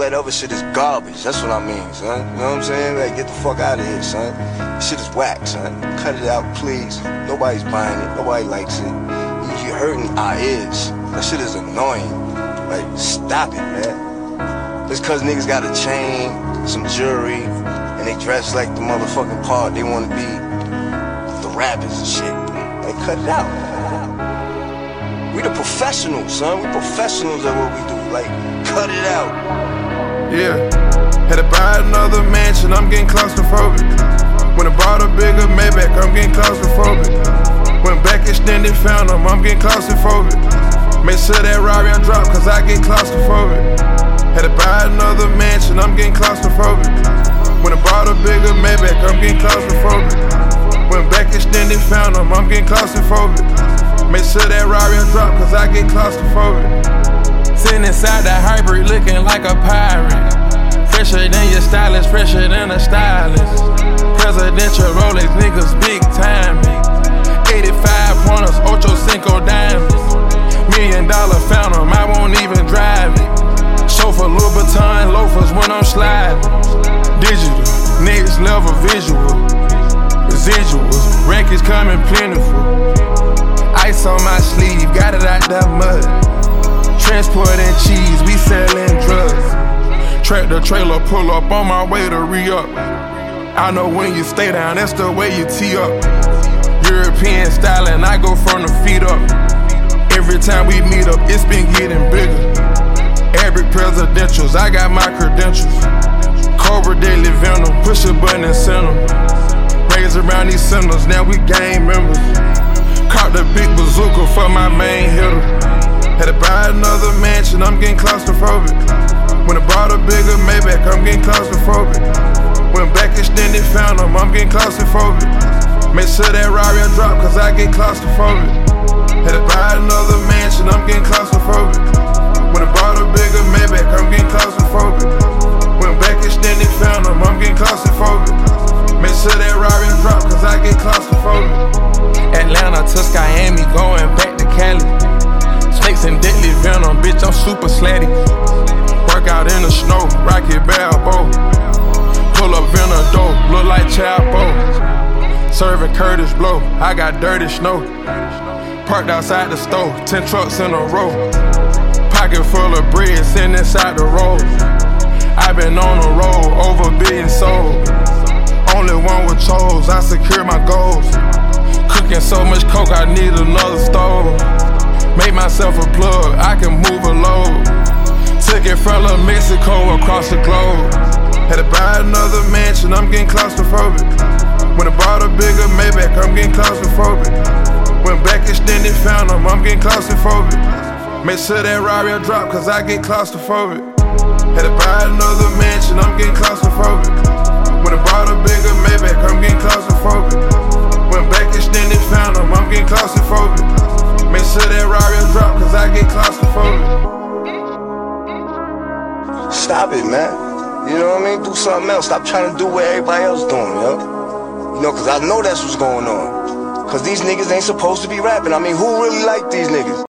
that other shit is garbage. That's what I mean, son. You know what I'm saying? Like, get the fuck out of here, son. This shit is whack, son. Cut it out, please. Nobody's buying it. Nobody likes it. You're hurting our ears. That shit is annoying. Like, stop it, man. Just cause niggas got a chain, some jewelry, and they dress like the motherfucking part they wanna be, the rappers and shit. Like, cut it out. We the professionals, son. We professionals at what we do. Like, cut it out. Yeah. Had to buy another mansion, I'm getting claustrophobic. When I bought a bigger Maybach, I'm getting claustrophobic. Went back extended, found them, I'm getting claustrophobic. Make sure that Rari drop, cause I get claustrophobic. Had to buy another mansion, I'm getting claustrophobic. When I bought a bigger Maybach, I'm getting claustrophobic. Went back extended, found them, I'm getting claustrophobic. Make sure that Rari drop, cause I get claustrophobic. Sitting inside the hybrid, looking like a pirate. Fresher than your stylist, fresher than a stylist. Presidential Rolex, niggas big time. 85 pointers, Ocho Cinco diamonds. $1 million Phantom, I won't even drive it. Chauffeur Louboutin loafers when I'm sliding. Digital, next level visual. Residuals, records coming plentiful. Ice on my sleeve, got it out that mud. Transporting cheese, we selling drugs. Tractor trailer pull up on my way to re-up. I know when you stay down, that's the way you tee up. European styling, I go from the feet up. Every time we meet up, it's been getting bigger. Every presidentials, I got my credentials. Cobra Daily Venom, push a button and send them. Raise around these centers, now we gang members. Caught the big bazooka for my main hitter. Had to buy another mansion, I'm getting claustrophobic. When I bought a bigger Maybach, I'm getting claustrophobic. Went back extended, found them, I'm getting claustrophobic. Make sure that Rari drop, cause I get claustrophobic. Had to buy another mansion, I'm getting claustrophobic. When I bought a bigger Maybach, I'm getting claustrophobic. Went back extended, found them, I'm getting claustrophobic. Make sure that Rari drop, cause I get claustrophobic. Atlanta to Miami, going back to Cali. Snakes and deadly venom, bitch, I'm super slatty. Work out in the snow, Rocky Balboa. Pull up in a dope, look like Chapo. Serving Curtis Blow, I got dirty snow. Parked outside the store, 10 trucks in a row. Pocket full of bread, sitting inside the road. I been on the road, over $1 billion sold. Only one with chose, I secure my goals. Cooking so much coke, I need another stove. Make myself a plug, I can move a load. Took it from La Mexico across the globe. Had to buy another mansion, I'm getting claustrophobic. When I bought a bigger Maybach, I'm getting claustrophobic. Went back extended, found them, I'm getting claustrophobic. Make sure that Rari drop, cause I get claustrophobic. Had to buy another mansion, I'm getting claustrophobic. When I bought a bigger Maybach, I'm getting claustrophobic. Went back extended, found them, I'm getting claustrophobic. Make sure that Rari drop, cause I get claustrophobic. Stop it, man. You know what I mean? Do something else. Stop trying to do what everybody else doing, yo. You know, cause I know that's what's going on. Cause these niggas ain't supposed to be rapping. I mean, who really like these niggas?